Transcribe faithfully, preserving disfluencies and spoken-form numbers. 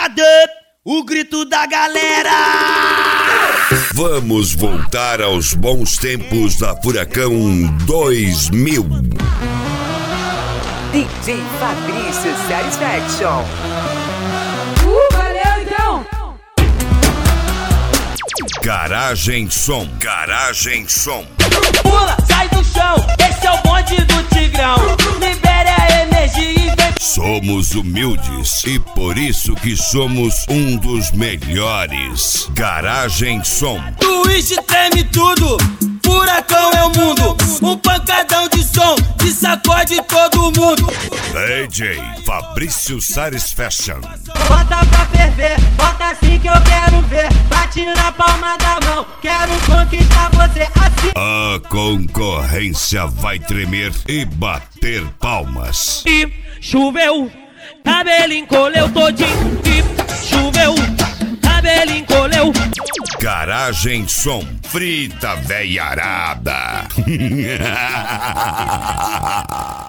Cadê o grito da galera? Vamos voltar aos bons tempos da Furacão dois mil. D J Fabrício Satisfaction. Uh, valeu então! Garagem Som, Garagem Som. Pula, sai do chão, esse é o bonde do Tigrão. Libere a energia e vem. Somos humildes e por isso que somos um dos melhores. Garagem Som. Twist treme tudo, Furacão é o mundo. Um pancadão de som que sacode todo mundo. D J Fabrício Satisfaction. Bota pra ferver, bota assim que eu quero ver. Bate na palma da mão, quero conquistar você assim. A concorrência vai tremer e bater palmas. E choveu, cabelo encolheu todinho. E choveu, cabelo encolheu. Garagem Som, frita veiarada.